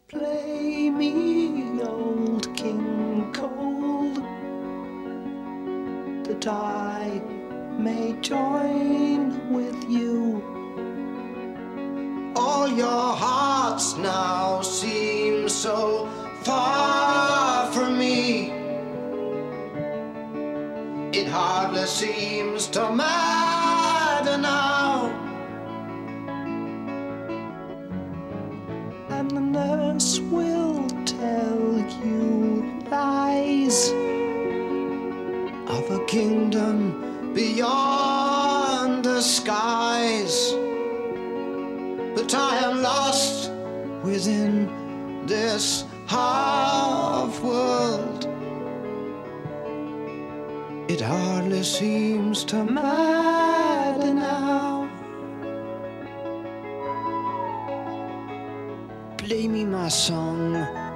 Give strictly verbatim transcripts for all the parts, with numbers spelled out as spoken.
Play me old King Cole, that I may join with you. All your hearts now seem so far from me. It hardly seems to matter now. And the nurse will tell you lies of a kingdom beyond the skies. But I am lost within this half world. It hardly seems to matter now. Play me my song.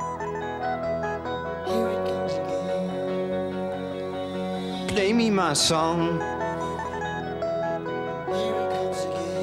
Here it comes again. Play me my song. Here it comes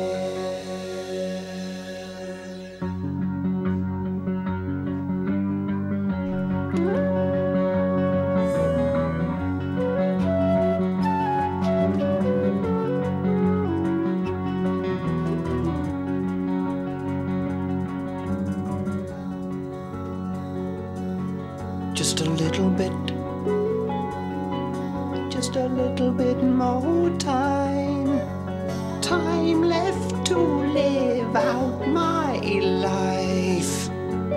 just a little bit, just a little bit more time, time left to live out my life.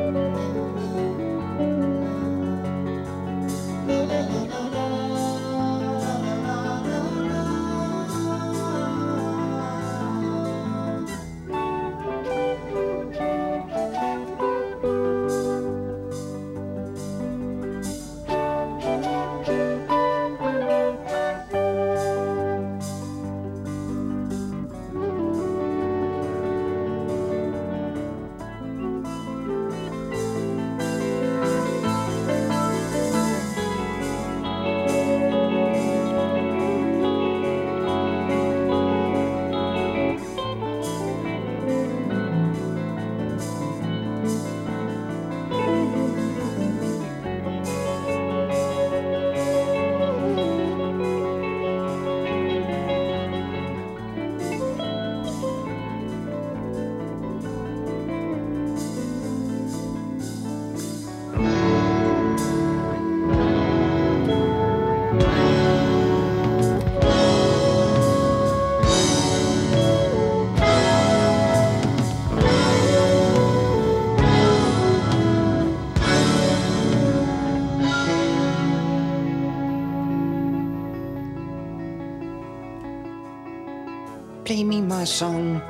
Play me my song.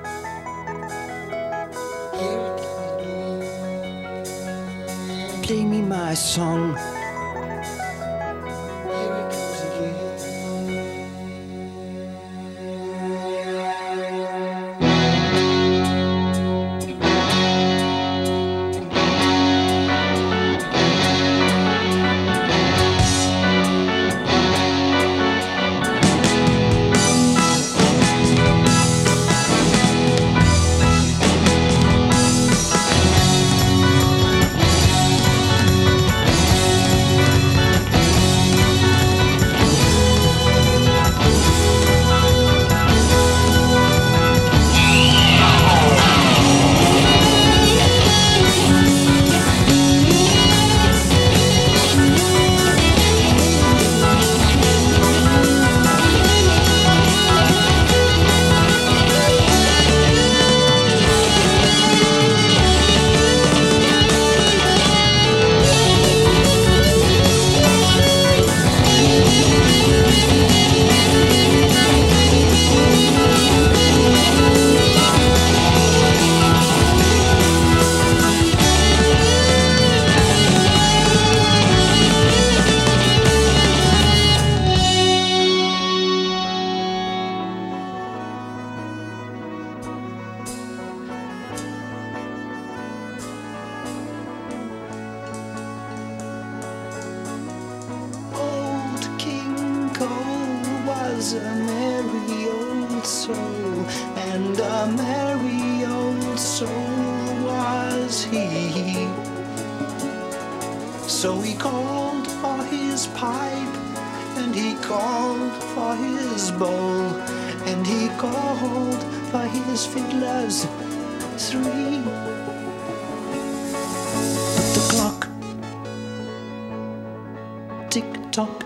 Play me my song. Here it comes again. was a merry old soul, and a merry old soul was he. So he called for his pipe, and he called for his bowl, and he called for his fiddlers three. But the clock tick-tock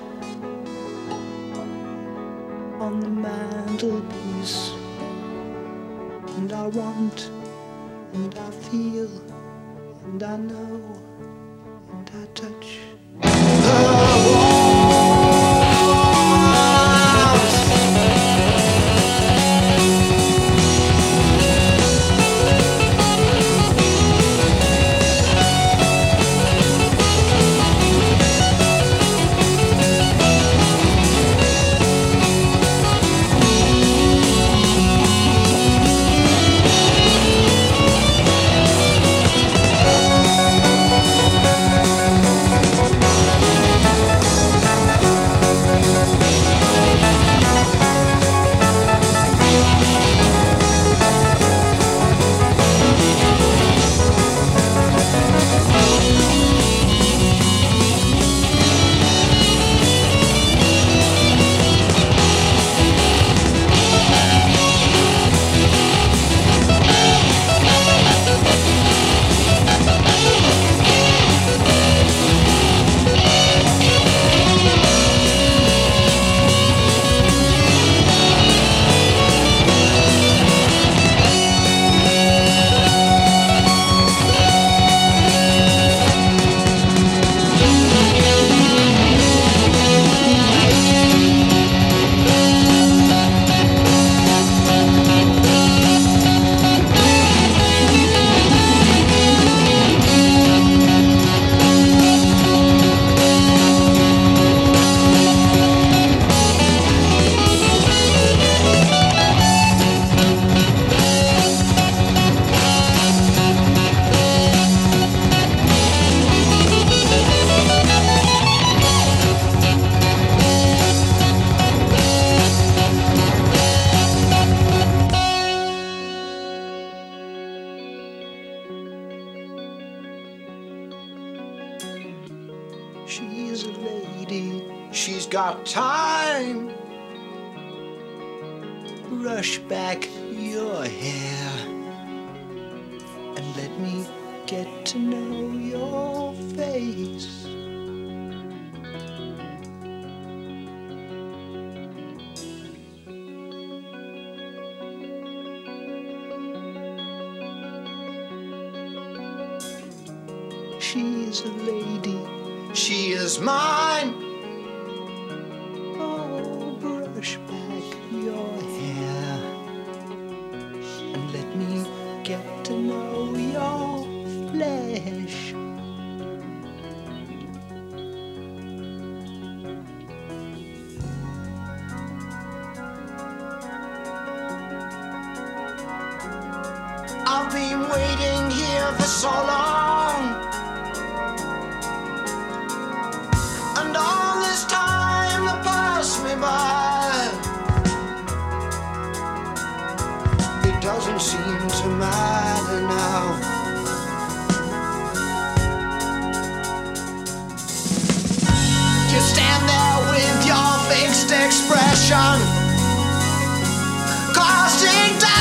on the mantelpiece, and I want, and I feel, and I know, and I touch the walls. She's a lady, she's got time. Brush back your hair and let me get to know your face. She's a lady, she is mine. Oh, brush back your hair and let me get to know your flesh. I've been waiting here for so long, and all this time that passed me by, it doesn't seem to matter now. You stand there with your fixed expression, casting down